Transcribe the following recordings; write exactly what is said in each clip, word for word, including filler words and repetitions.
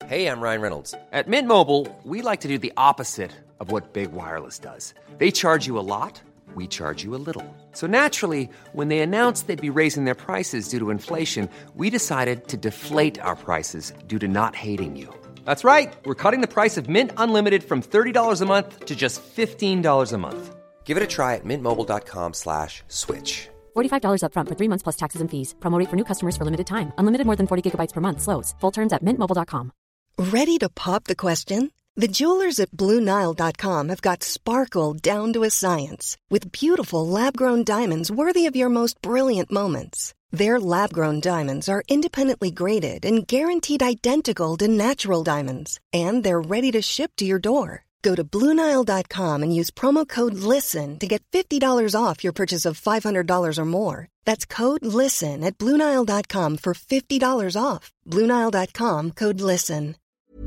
Hey, I'm Ryan Reynolds. At Mint Mobile, we like to do the opposite of what Big Wireless does. They charge you a lot, we charge you a little. So naturally, when they announced they'd be raising their prices due to inflation, we decided to deflate our prices due to not hating you. That's right. We're cutting the price of Mint Unlimited from thirty dollars a month to just fifteen dollars a month. Give it a try at mintmobile.com slash switch. forty-five dollars up front for three months plus taxes and fees. Promo rate for new customers for limited time. Unlimited more than forty gigabytes per month. Slows full terms at mint mobile dot com. Ready to pop the question? The jewelers at Blue Nile dot com have got sparkle down to a science with beautiful lab-grown diamonds worthy of your most brilliant moments. Their lab-grown diamonds are independently graded and guaranteed identical to natural diamonds, and they're ready to ship to your door. Go to Blue Nile dot com and use promo code LISTEN to get fifty dollars off your purchase of five hundred dollars or more. That's code LISTEN at Blue Nile dot com for fifty dollars off. Blue Nile dot com, code LISTEN.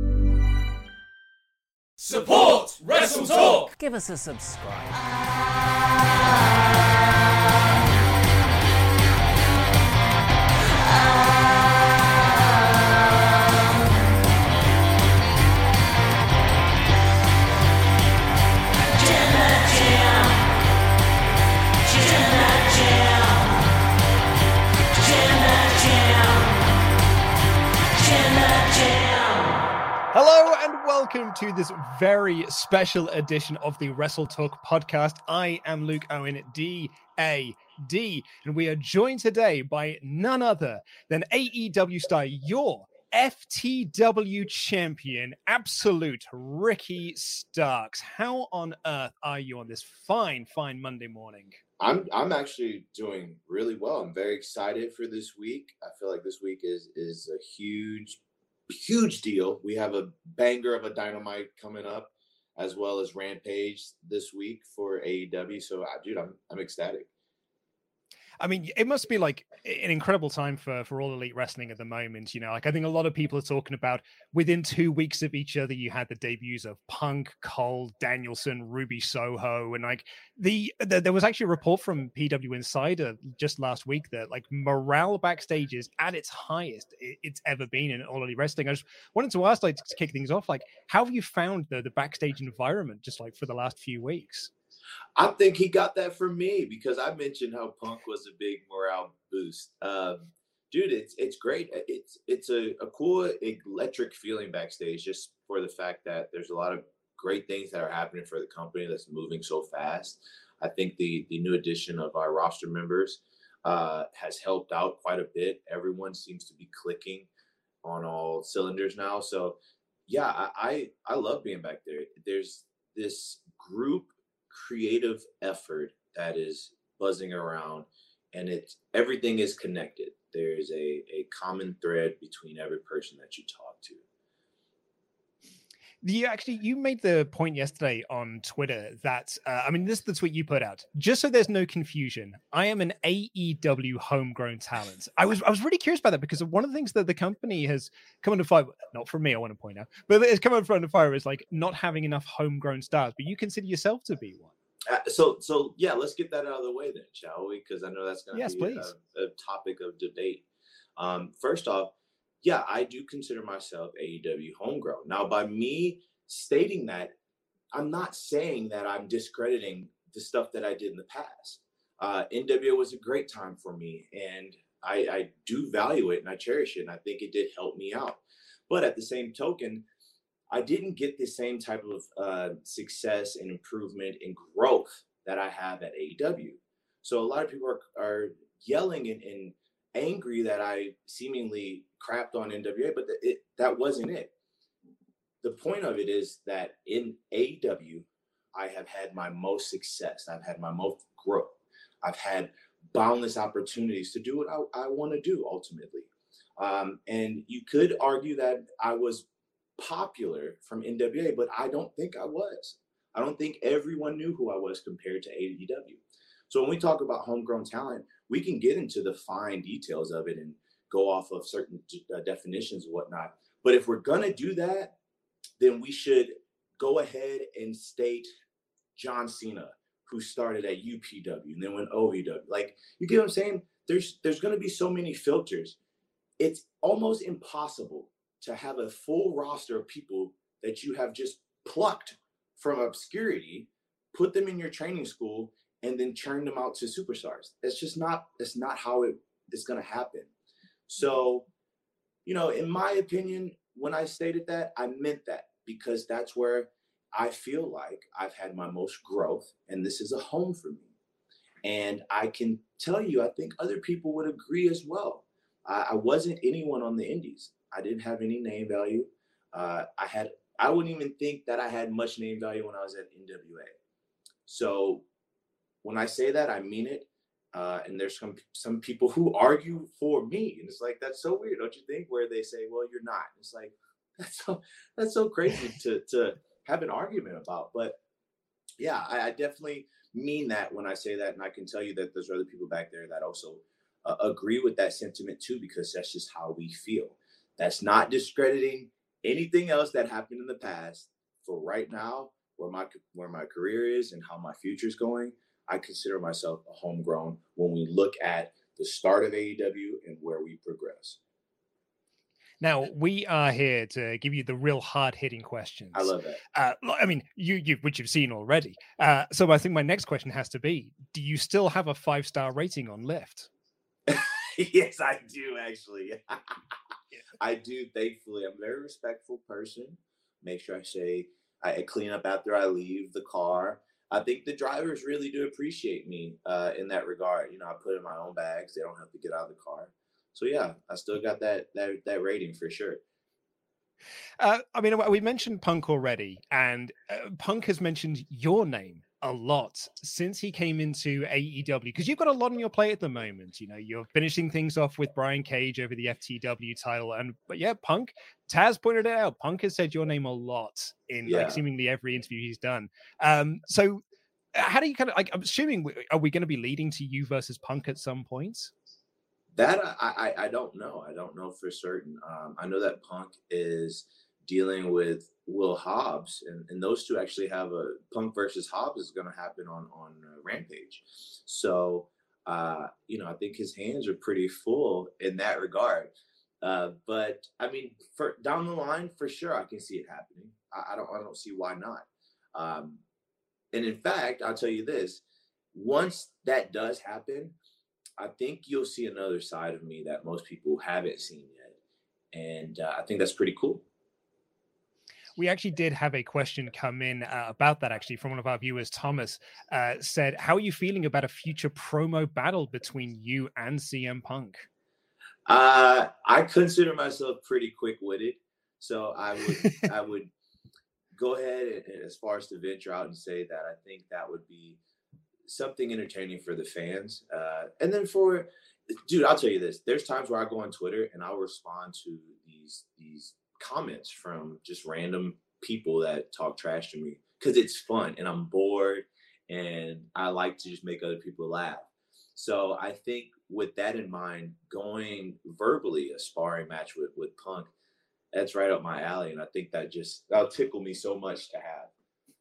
Support Wrestle Talk! Give us a subscribe. Hello and welcome to this very special edition of the Wrestle Talk podcast. I am Luke Owen, D A D, and we are joined today by none other than A E W star, your F T W champion, Absolute Ricky Starks. How on earth are you on this fine, fine Monday morning? I'm I'm actually doing really well. I'm very excited for this week. I feel like this week is is a huge Huge deal. We have a banger of a Dynamite coming up, as well as Rampage this week for A E W. So, uh, dude, I'm I'm ecstatic. I mean, it must be like an incredible time for, for all elite wrestling at the moment. You know, like I think a lot of people are talking about within two weeks of each other, you had the debuts of Punk, Cole, Danielson, Ruby Soho. And like the, the there was actually a report from P W Insider just last week that like morale backstage is at its highest it's ever been in all elite wrestling. I just wanted to ask, like, to kick things off, like, how have you found the, the backstage environment just like for the last few weeks? I think he got that from me because I mentioned how Punk was a big morale boost. Um, dude, it's it's great. It's it's a, a cool, electric feeling backstage just for the fact that there's a lot of great things that are happening for the company that's moving so fast. I think the the new addition of our roster members uh, has helped out quite a bit. Everyone seems to be clicking on all cylinders now. So, yeah, I I, I love being back there. There's this group creative effort that is buzzing around, and it's everything is connected. There's a a common thread between every person that you talk to. You actually, you made the point yesterday on Twitter that, uh, I mean, this is the tweet you put out. Just so there's no confusion, I am an A E W homegrown talent. I was I was really curious about that because one of the things that the company has come under fire, not from me, I want to point out, but it's come under fire is like not having enough homegrown stars, but you consider yourself to be one. Uh, so, so yeah, let's get that out of the way then, shall we? Because I know that's going to yes, be a, a topic of debate. Um, first off, yeah, I do consider myself A E W homegrown. Now, by me stating that, I'm not saying that I'm discrediting the stuff that I did in the past. Uh, N W O was a great time for me, and I, I do value it, and I cherish it, and I think it did help me out. But at the same token, I didn't get the same type of uh, success and improvement and growth that I have at A E W. So a lot of people are, are yelling and, and angry that I seemingly crapped on N W A, but it, that wasn't it. The point of it is that in A E W, I have had my most success. I've had my most growth. I've had boundless opportunities to do what I, I want to do ultimately. Um, and you could argue that I was popular from N W A, but I don't think I was. I don't think everyone knew who I was compared to A E W. So when we talk about homegrown talent, we can get into the fine details of it and go off of certain uh, definitions and whatnot. But if we're going to do that, then we should go ahead and state John Cena, who started at U P W and then went O V W. Like, you get what I'm saying? There's there's going to be so many filters. It's almost impossible to have a full roster of people that you have just plucked from obscurity, put them in your training school, and then churn them out to superstars. It's just not, it's not how it is going to happen. So, you know, in my opinion, when I stated that, I meant that, because that's where I feel like I've had my most growth, and this is a home for me. And I can tell you, I think other people would agree as well. I, I wasn't anyone on the indies. I didn't have any name value. Uh, I had, I wouldn't even think that I had much name value when I was at N W A. So when I say that, I mean it. Uh, and there's some some people who argue for me, and it's like, that's so weird, don't you think? Where they say, well, you're not. It's like, that's so that's so crazy to to have an argument about. But yeah, I, I definitely mean that when I say that, and I can tell you that there's other people back there that also uh, agree with that sentiment too, because that's just how we feel. That's not discrediting anything else that happened in the past. For right now, where my where my career is and how my future is going, I consider myself a homegrown when we look at the start of A E W and where we progress. Now, we are here to give you the real hard-hitting questions. I love that. Uh, I mean, you, you, which you've seen already. Uh, so I think my next question has to be, do you still have a five-star rating on Lyft? Yes, I do, actually. I do, thankfully. I'm a very respectful person. Make sure I say, I clean up after I leave the car. I think the drivers really do appreciate me uh, in that regard. You know, I put in my own bags. They don't have to get out of the car. So yeah, I still got that that that rating for sure. Uh, I mean, we mentioned Punk already, and uh, Punk has mentioned your name a lot since he came into A E W, because you've got a lot on your plate at the moment. You know, you're finishing things off with Brian Cage over the F T W title, and but yeah, Punk. Taz pointed it out. Punk has said your name a lot in yeah. like seemingly every interview he's done. Um, so how do you kind of like? I'm assuming are we going to be leading to you versus Punk at some point? That I, I I don't know. I don't know for certain. Um, I know that Punk is dealing with Will Hobbs, and, and those two actually have a Punk versus Hobbs is going to happen on on uh, Rampage. So uh, you know, I think his hands are pretty full in that regard. Uh, but I mean, for down the line, for sure, I can see it happening. I, I don't I don't see why not. Um, and in fact, I'll tell you this: once that does happen, I think you'll see another side of me that most people haven't seen yet. And uh, I think that's pretty cool. We actually did have a question come in uh, about that, actually, from one of our viewers. Thomas uh, said, how are you feeling about a future promo battle between you and C M Punk? Uh, I consider myself pretty quick-witted. So I would I would go ahead and, and as far as to venture out and say that I think that would be something entertaining for the fans. Uh, and then for, dude, I'll tell you this. There's times where I go on Twitter and I'll respond to these, these comments from just random people that talk trash to me because it's fun and I'm bored and I like to just make other people laugh. So I think with that in mind, going verbally a sparring match with, with Punk, that's right up my alley. And I think that just, that'll tickle me so much to have.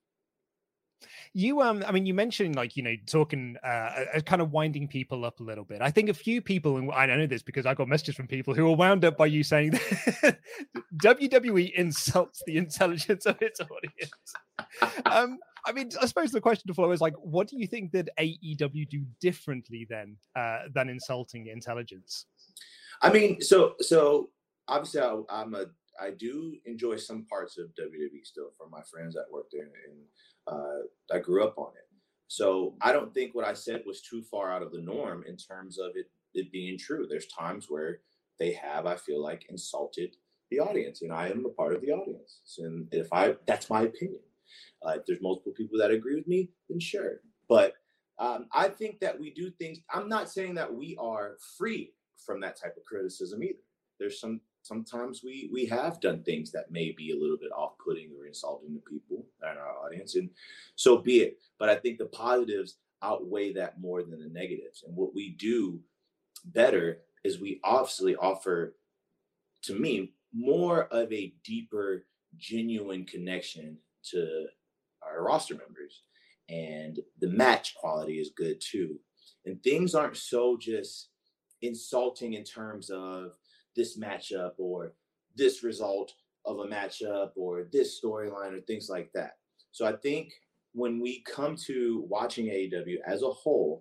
You, um, I mean, you mentioned like, you know, talking, uh, kind of winding people up a little bit. I think a few people, and I know this because I got messages from people who were wound up by you saying that W W E insults the intelligence of its audience. Um, I mean, I suppose the question to follow is like, what do you think that A E W do differently then uh, than insulting intelligence? I mean, so so obviously I, I'm a I do enjoy some parts of W W E still from my friends that work there, and uh, I grew up on it. So I don't think what I said was too far out of the norm in terms of it, it being true. There's times where they have, I feel like, insulted the audience, and I am a part of the audience. And if I, that's my opinion. Uh, if there's multiple people that agree with me, then sure. But um, I think that we do things. I'm not saying that we are free from that type of criticism either. There's some. Sometimes we we have done things that may be a little bit off-putting or insulting to people in our audience, and so be it. But I think the positives outweigh that more than the negatives. And what we do better is we obviously offer, to me, more of a deeper, genuine connection to our roster members. And the match quality is good too. And things aren't so just insulting in terms of this matchup or this result of a matchup or this storyline or things like that. So I think when we come to watching A E W as a whole,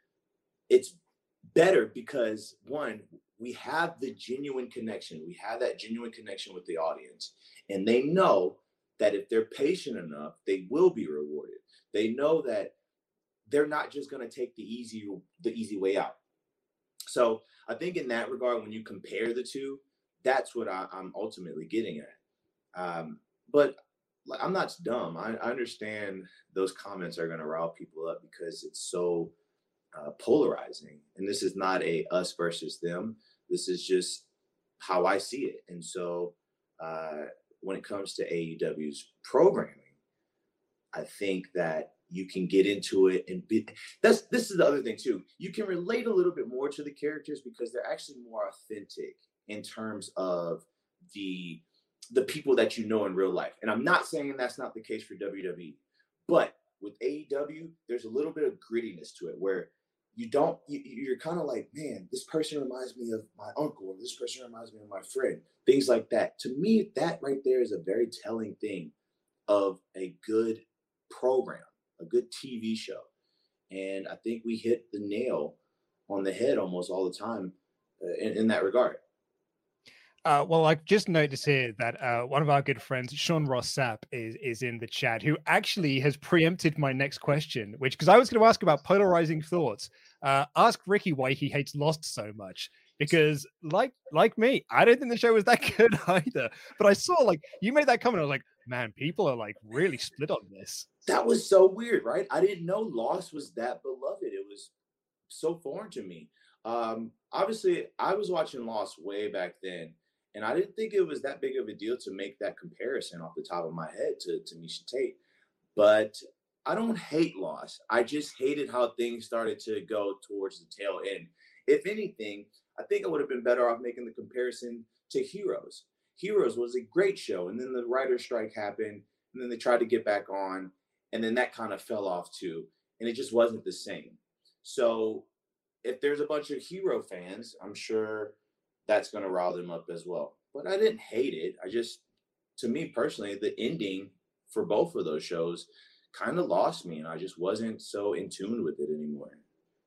it's better because, one, we have the genuine connection. We have that genuine connection with the audience. And they know that if they're patient enough, they will be rewarded. They know that they're not just going to take the easy, the easy way out. So I think in that regard, when you compare the two, that's what I, I'm ultimately getting at. Um, but like, I'm not dumb. I, I understand those comments are going to rile people up because it's so uh, polarizing. And this is not a us versus them. This is just how I see it. And so uh, when it comes to A E W's programming, I think that you can get into it and be, that's, this is the other thing too. You can relate a little bit more to the characters because they're actually more authentic in terms of the, the people that you know in real life. And I'm not saying that's not the case for W W E, but with A E W, there's a little bit of grittiness to it where you don't, you, you're kind of like, man, this person reminds me of my uncle, or this person reminds me of my friend, things like that. To me, that right there is a very telling thing of a good program, a good T V show. And I think we hit the nail on the head almost all the time uh, in, in that regard. Uh, well, I just noticed here that uh, one of our good friends, Sean Ross Sapp, is is in the chat, who actually has preempted my next question, which, because I was going to ask about polarizing thoughts. Uh, ask Ricky why he hates Lost so much, because like like me, I don't think the show was that good either. But I saw, like, you made that comment, I was like, man, people are like really split on this. That was so weird, right? I didn't know Lost was that beloved. It was so foreign to me. Um, obviously, I was watching Lost way back then. And I didn't think it was that big of a deal to make that comparison off the top of my head to, to Miesha Tate. But I don't hate Lost. I just hated how things started to go towards the tail end. If anything, I think I would have been better off making the comparison to Heroes. Heroes was a great show. And then the writer's strike happened. And then they tried to get back on. And then that kind of fell off too. And it just wasn't the same. So if there's a bunch of Hero fans, I'm sure that's going to rile them up as well. But I didn't hate it. I just, to me personally, the ending for both of those shows kind of lost me, and I just wasn't so in tune with it anymore.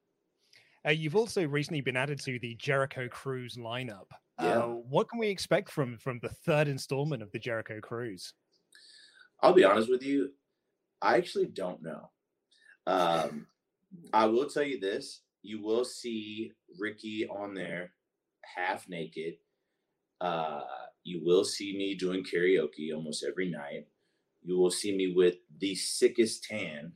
Uh, you've also recently been added to the Jericho Cruise lineup. Yeah. Uh, what can we expect from, from the third installment of the Jericho Cruise? I'll be honest with you. I actually don't know. Um, I will tell you this. You will see Ricky on there half naked. Uh, you will see me doing karaoke almost every night. You will see me with the sickest tan.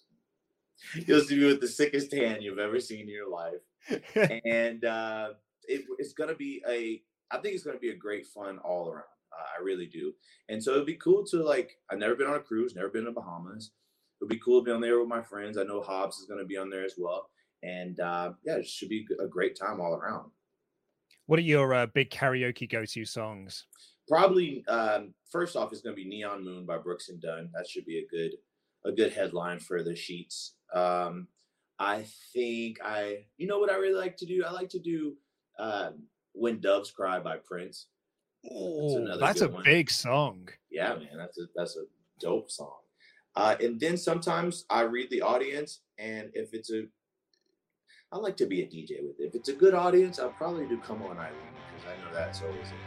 You'll see me with the sickest tan you've ever seen in your life. And uh, it, it's going to be a, I think it's going to be a great fun all around. Uh, I really do. And so it'd be cool to, like, I've never been on a cruise, never been to Bahamas. It'd be cool to be on there with my friends. I know Hobbs is going to be on there as well. And uh, yeah, it should be a great time all around. What are your uh, big karaoke go-to songs? Probably, um, first off, it's going to be Neon Moon by Brooks and Dunn. That should be a good a good headline for the sheets. Um, I think I, you know what I really like to do? I like to do um, When Doves Cry by Prince. Oh, that's, that's a one. Big song. Yeah, man, that's a, that's a dope song. Uh, and then sometimes I read the audience, and if it's a, I like to be a D J with it. If it's a good audience, I'll probably do Come On Eileen, because I know that's always a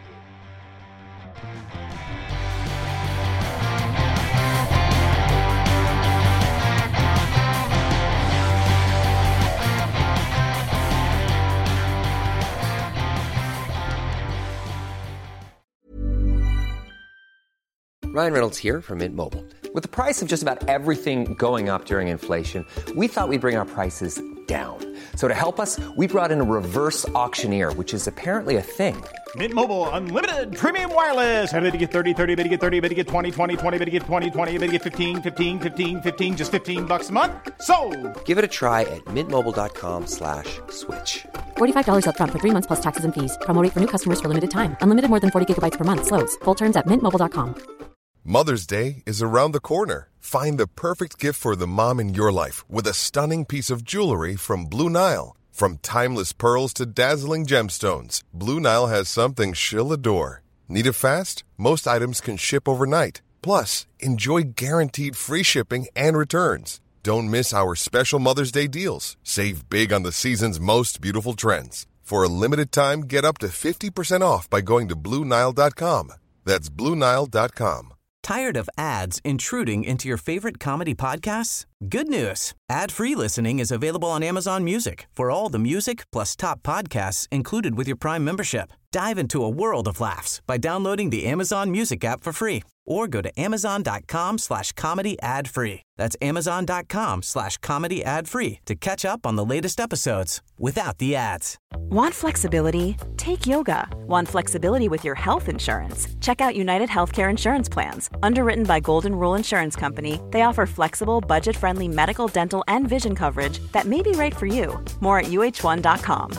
Ryan Reynolds here from Mint Mobile. With the price of just about everything going up during inflation, we thought we'd bring our prices down. So to help us, we brought in a reverse auctioneer, which is apparently a thing. Mint Mobile Unlimited Premium Wireless. How to get thirty, thirty, how to get thirty, how to get twenty, twenty, twenty, how to get twenty, twenty, how to get fifteen, fifteen, fifteen, fifteen, just fifteen bucks a month? Sold! Give it a try at mintmobile.com slash switch. forty-five dollars up front for three months plus taxes and fees. Promo rate for new customers for limited time. Unlimited more than forty gigabytes per month. Slows full terms at mint mobile dot com. Mother's Day is around the corner. Find the perfect gift for the mom in your life with a stunning piece of jewelry from Blue Nile. From timeless pearls to dazzling gemstones, Blue Nile has something she'll adore. Need it fast? Most items can ship overnight. Plus, enjoy guaranteed free shipping and returns. Don't miss our special Mother's Day deals. Save big on the season's most beautiful trends. For a limited time, get up to fifty percent off by going to Blue Nile dot com. That's Blue Nile dot com. Tired of ads intruding into your favorite comedy podcasts? Good news. Ad-free listening is available on Amazon Music for all the music plus top podcasts included with your Prime membership. Dive into a world of laughs by downloading the Amazon Music app for free or go to amazon.com slash comedy ad free. That's amazon.com slash comedy ad free to catch up on the latest episodes without the ads. Want flexibility? Take yoga. Want flexibility with your health insurance? Check out United Healthcare Insurance Plans. Underwritten by Golden Rule Insurance Company, they offer flexible, budget-friendly medical, dental, and vision coverage that may be right for you. More at U H one dot com.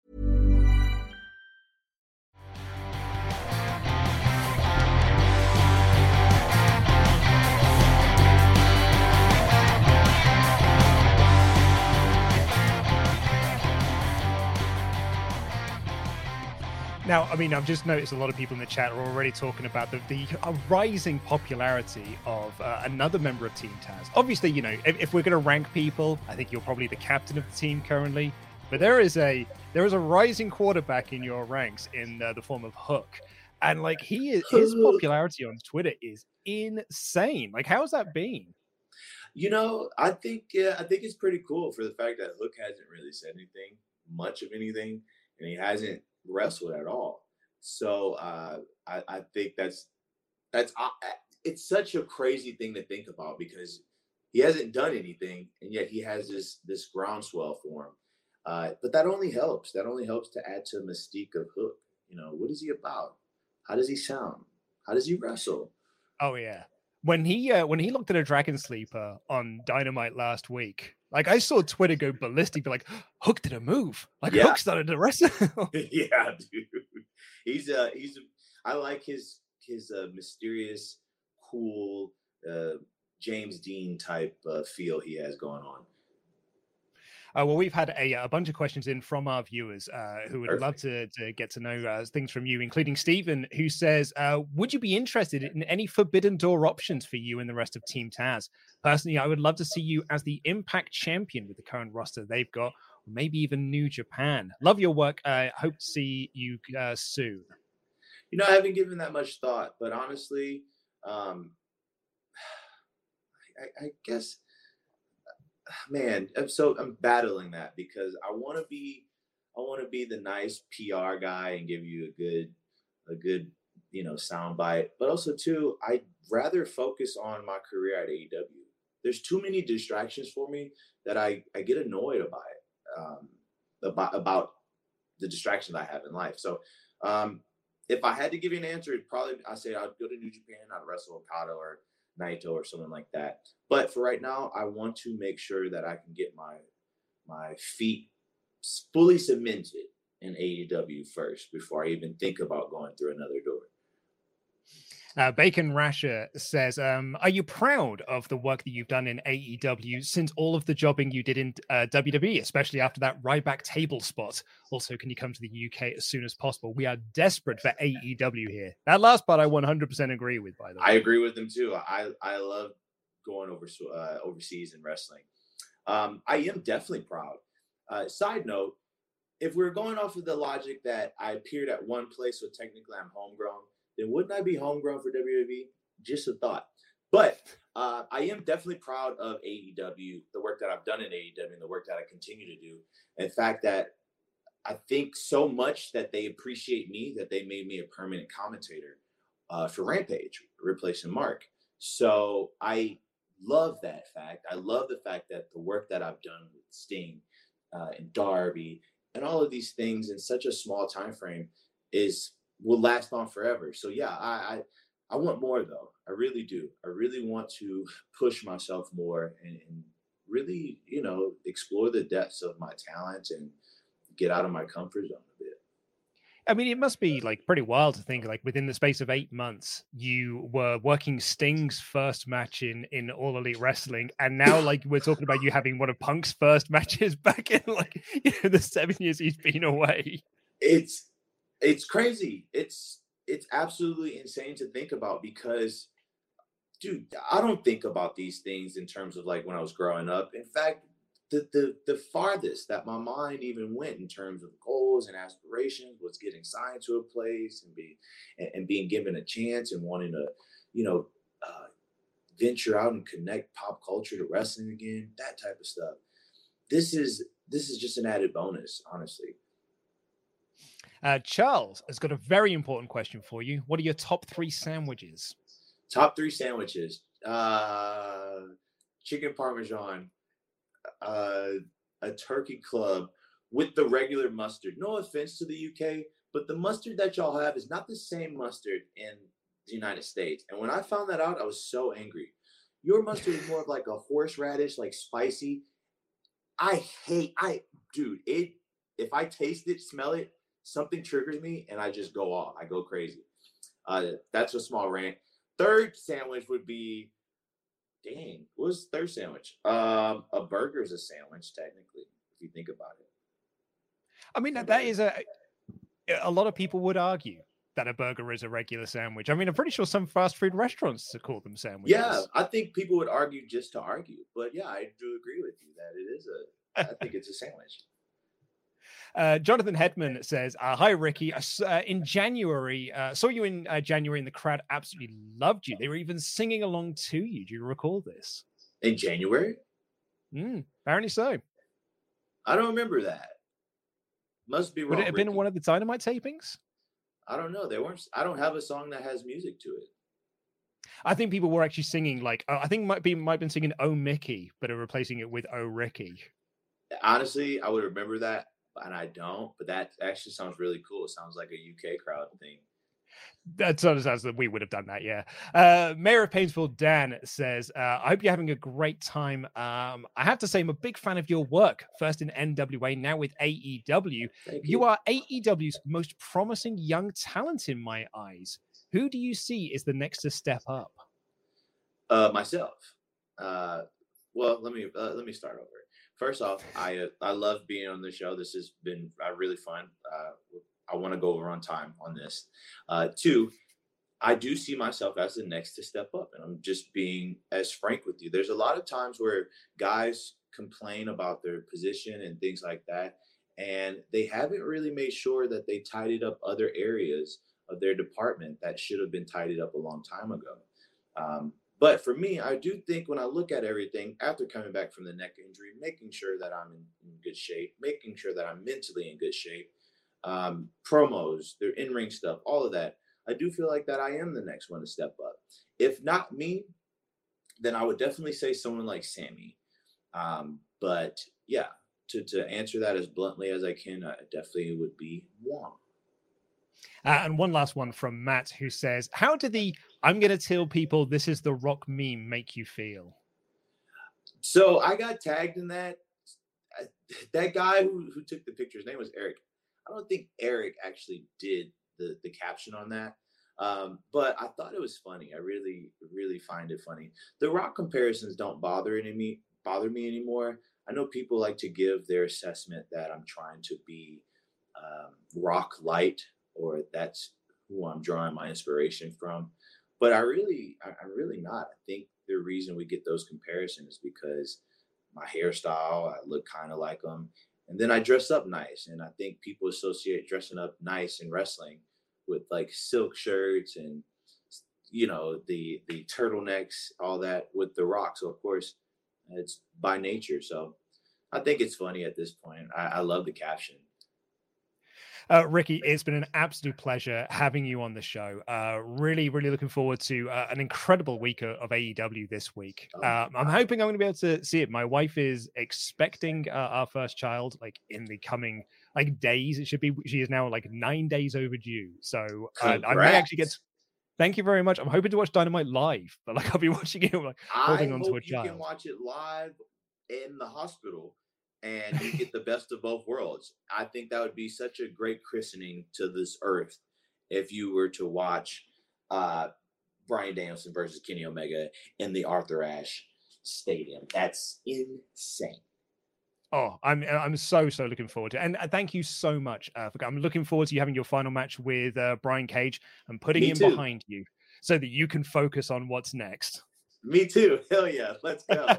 Now, I mean, I've just noticed a lot of people in the chat are already talking about the, the uh, rising popularity of uh, another member of Team Taz. Obviously, you know, if, if we're going to rank people, I think you're probably the captain of the team currently. But there is a there is a rising quarterback in your ranks in uh, the form of Hook, and like he is, his popularity on Twitter is insane. Like, how's that been? You know, I think yeah, I think it's pretty cool for the fact that Hook hasn't really said anything, much of anything, and he hasn't wrestled at all. So uh, I, I think that's that's uh, it's such a crazy thing to think about because he hasn't done anything, and yet he has this this groundswell for him. Uh, but that only helps. That only helps to add to the mystique of Hook. You know, what is he about? How does he sound? How does he wrestle? Oh yeah. When he uh, when he looked at a Dragon Sleeper on Dynamite last week, like I saw Twitter go ballistic, be like, Hook did a move. Like yeah. Hook started to wrestle. yeah, dude. He's uh he's I like his his uh, mysterious, cool uh, James Dean type uh, feel he has going on. Uh, well, we've had a, a bunch of questions in from our viewers uh, who would Perfect. love to, to get to know uh, things from you, including Stephen, who says, uh, would you be interested in any Forbidden Door options for you and the rest of Team Taz? Personally, I would love to see you as the Impact Champion with the current roster they've got, or maybe even New Japan. Love your work. I hope to see you uh, soon. You know, I haven't given that much thought, but honestly, um, I, I guess... Man, I'm so I'm battling that because I want to be, I want to be the nice P R guy and give you a good, a good, you know, soundbite. But also too, I'd rather focus on my career at A E W. There's too many distractions for me that I I get annoyed about it, um, about about the distractions I have in life. So, um, if I had to give you an answer, it'd probably I say I'd go to New Japan, I'd wrestle Okada or Naito or something like that. But for right now, I want to make sure that I can get my my feet fully cemented in A E W first before I even think about going through another door. Uh, Bacon Rasher says, um, are you proud of the work that you've done in A E W since all of the jobbing you did in uh, W W E, especially after that Ryback table spot? Also, can you come to the U K as soon as possible? We are desperate for A E W here. That last part I one hundred percent agree with, by the way. I agree with them too. I, I love going over uh, overseas and wrestling. Um, I am definitely proud. Uh, side note, if we're going off of the logic that I appeared at one place, so technically I'm homegrown, then wouldn't I be homegrown for W W E? Just a thought. But uh, I am definitely proud of A E W, the work that I've done in A E W and the work that I continue to do. In fact, that I think so much that they appreciate me that they made me a permanent commentator uh, for Rampage, replacing Mark. So I love that fact. I love the fact that the work that I've done with Sting uh, and Darby and all of these things in such a small time frame is will last on forever. So yeah, I, I I want more though. I really do. I really want to push myself more and, and really, you know, explore the depths of my talent and get out of my comfort zone a bit. I mean, it must be like pretty wild to think like within the space of eight months, you were working Sting's first match in, in All Elite Wrestling. And now like we're talking about you having one of Punk's first matches back in like, you know, the seven years he's been away. It's, it's crazy. It's, it's absolutely insane to think about because, dude, I don't think about these things in terms of like when I was growing up. In fact, the the the farthest that my mind even went in terms of goals and aspirations was getting signed to a place and being and, and being given a chance and wanting to, you know, uh, venture out and connect pop culture to wrestling again, that type of stuff. This is this is just an added bonus, honestly. Uh, Charles has got a very important question for you. What are your top three sandwiches? Top three sandwiches: uh, chicken parmesan, uh, a turkey club with the regular mustard. No offense to the U K, but the mustard that y'all have is not the same mustard in the United States. And when I found that out, I was so angry. Your mustard is more of like a horseradish, like spicy. I hate, I, dude, it, if I taste it, smell it, something triggers me and I just go off. I go crazy. Uh, that's a small rant. Third sandwich would be, dang, what was the third sandwich? Um, a burger is a sandwich, technically, if you think about it. I mean, that is a, a lot of people would argue that a burger is a regular sandwich. I mean, I'm pretty sure some fast food restaurants call them sandwiches. Yeah, I think people would argue just to argue. But yeah, I do agree with you that it is a, I think it's a sandwich. Uh, Jonathan Hedman says, uh, hi, Ricky. I, uh, in January, uh, saw you in uh, January and the crowd absolutely loved you. They were even singing along to you. Do you recall this? In January? Mm, apparently so. I don't remember that. Must be wrong. Would it have Ricky. been one of the Dynamite tapings? I don't know. They weren't. I don't have a song that has music to it. I think people were actually singing like uh, I think might be might have been singing "Oh Mickey," but are replacing it with "Oh Ricky." Honestly, I would remember that, and I don't. But that actually sounds really cool. It sounds like a U K crowd thing. That sort of sounds that we would have done that, yeah. Uh, Mayor of Painesville, Dan, says, uh, I hope you're having a great time. Um, I have to say, I'm a big fan of your work, first in N W A, now with A E W. You. you are A E W's most promising young talent in my eyes. Who do you see is the next to step up? Uh, myself. Uh, well, let me uh, let me start over. First off, I uh, I love being on the show. This has been uh, really fun. Uh, I want to go over on time on this. Uh, two, I do see myself as the next to step up. And I'm just being as frank with you. There's a lot of times where guys complain about their position and things like that. And they haven't really made sure that they tidied up other areas of their department that should have been tidied up a long time ago. Um, but for me, I do think when I look at everything after coming back from the neck injury, making sure that I'm in, in good shape, making sure that I'm mentally in good shape, um, promos, their in-ring stuff, all of that. I do feel like that I am the next one to step up. If not me, then I would definitely say someone like Sammy. Um, but yeah, to, to answer that as bluntly as I can, I definitely would be Wong. Uh, and one last one from Matt, who says, how did the I'm going to tell people this is the Rock meme make you feel? So I got tagged in that. That guy who, who took the picture, his name was Eric. I don't think Eric actually did the, the caption on that. Um, but I thought it was funny. I really, really find it funny. The Rock comparisons don't bother any me, bother me anymore. I know people like to give their assessment that I'm trying to be um, Rock light, or that's who I'm drawing my inspiration from. But I really, I, I'm really not. I think the reason we get those comparisons is because my hairstyle, I look kind of like them. And then I dress up nice. And I think people associate dressing up nice in wrestling with like silk shirts and, you know, the the turtlenecks, all that with The Rock. So, of course, it's by nature. So I think it's funny at this point. I, I love the caption. Uh, Ricky, it's been an absolute pleasure having you on the show. Uh, really, really looking forward to uh, an incredible week of, of A E W this week. Um, I'm hoping I'm going to be able to see it. My wife is expecting uh, our first child like in the coming like days. It should be. She is now like nine days overdue. So uh, I may actually get. To, thank you very much. I'm hoping to watch Dynamite live, but like I'll be watching it like holding I on hope to a you child. can watch it live in the hospital. And you get the best of both worlds. I think that would be such a great christening to this earth if you were to watch uh, Bryan Danielson versus Kenny Omega in the Arthur Ashe Stadium. That's insane. Oh, I'm I'm so so looking forward to it. And thank you so much. Uh, for, I'm looking forward to you having your final match with uh, Brian Cage and putting Me him too. behind you so that you can focus on what's next. Me too. Hell yeah. Let's go.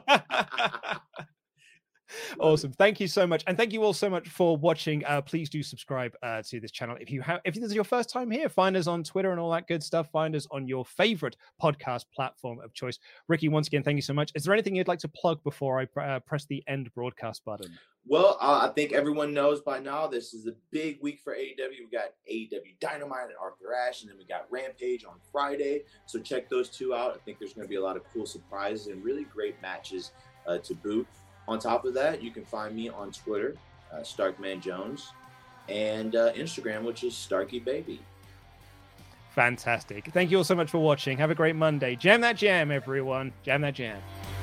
Awesome. Thank you so much. And thank you all so much for watching. Uh, please do subscribe uh, to this channel. If you have, if this is your first time here, find us on Twitter and all that good stuff. Find us on your favorite podcast platform of choice. Ricky, once again, thank you so much. Is there anything you'd like to plug before I uh, press the end broadcast button? Well, uh, I think everyone knows by now this is a big week for A E W. We got A E W Dynamite and Arthur Ashe, and then we got Rampage on Friday. So check those two out. I think there's going to be a lot of cool surprises and really great matches uh, to boot. On top of that, you can find me on Twitter, uh, Starkman Jones, and uh, Instagram, which is Starky Baby. Fantastic. Thank you all so much for watching. Have a great Monday. Jam that jam, everyone. Jam that jam.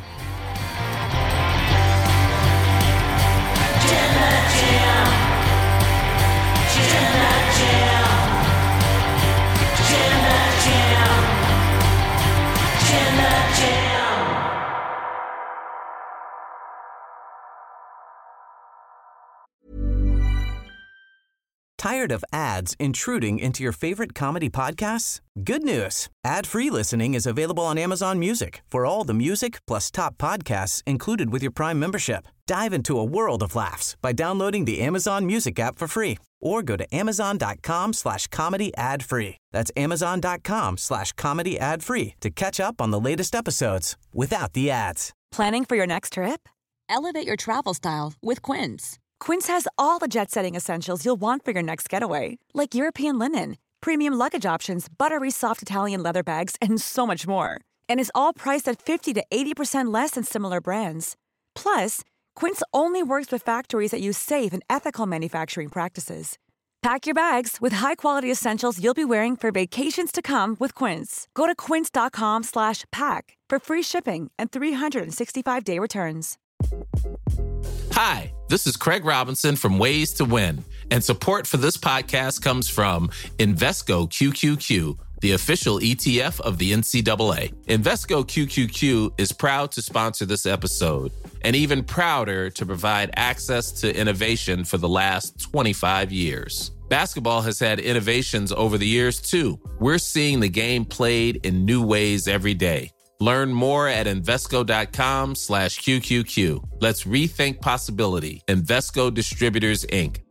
Jam that jam. Jam that jam. Jam that jam. Jam that jam. Tired of ads intruding into your favorite comedy podcasts? Good news. Ad-free listening is available on Amazon Music for all the music plus top podcasts included with your Prime membership. Dive into a world of laughs by downloading the Amazon Music app for free or go to amazon.com slash comedy ad free. That's amazon.com slash comedy ad free to catch up on the latest episodes without the ads. Planning for your next trip? Elevate your travel style with Quince. Quince has all the jet-setting essentials you'll want for your next getaway, like European linen, premium luggage options, buttery soft Italian leather bags, and so much more. And is all priced at fifty to eighty percent less than similar brands. Plus, Quince only works with factories that use safe and ethical manufacturing practices. Pack your bags with high-quality essentials you'll be wearing for vacations to come with Quince. Go to quince.com slash pack for free shipping and three sixty-five day returns. Hi, this is Craig Robinson from Ways to Win, and support for this podcast comes from Invesco Q Q Q, the official E T F of the N C double A. Invesco Q Q Q is proud to sponsor this episode, and even prouder to provide access to innovation for the last twenty-five years. Basketball has had innovations over the years, too. We're seeing the game played in new ways every day. Learn more at Invesco.com slash QQQ. Let's rethink possibility. Invesco Distributors, Incorporated.